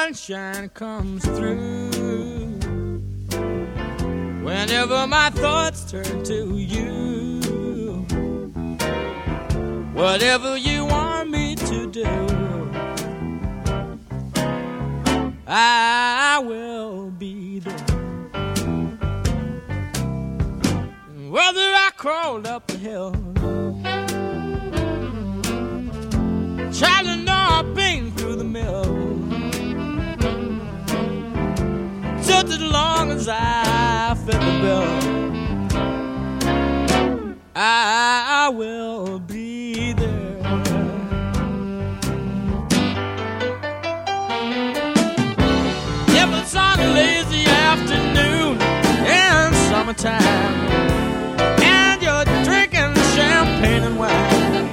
sunshine comes through. Whenever my thoughts turn to you, whatever you want me to do, I will be there. Whether I crawled up the hill, traveling or been through the mill, just as long as I fit the bill, I will be there. If it's on a lazy afternoon in summertime, and you're drinking champagne and wine,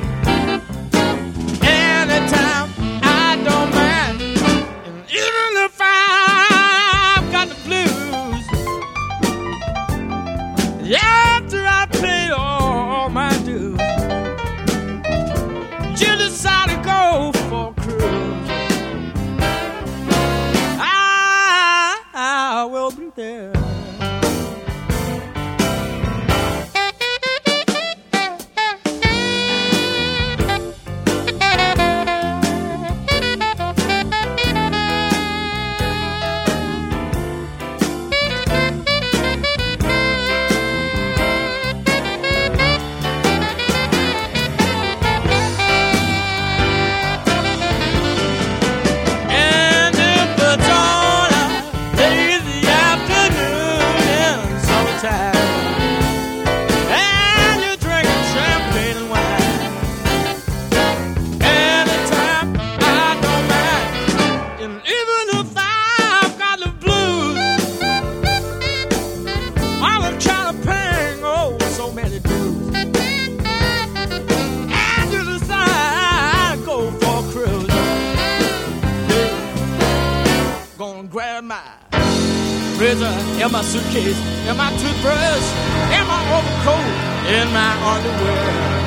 anytime I don't mind, and even if I've got the blues, after I pay all my dues, you decide to go for a cruise, I will be there. In my suitcase, in my toothbrush, in my overcoat, in my underwear.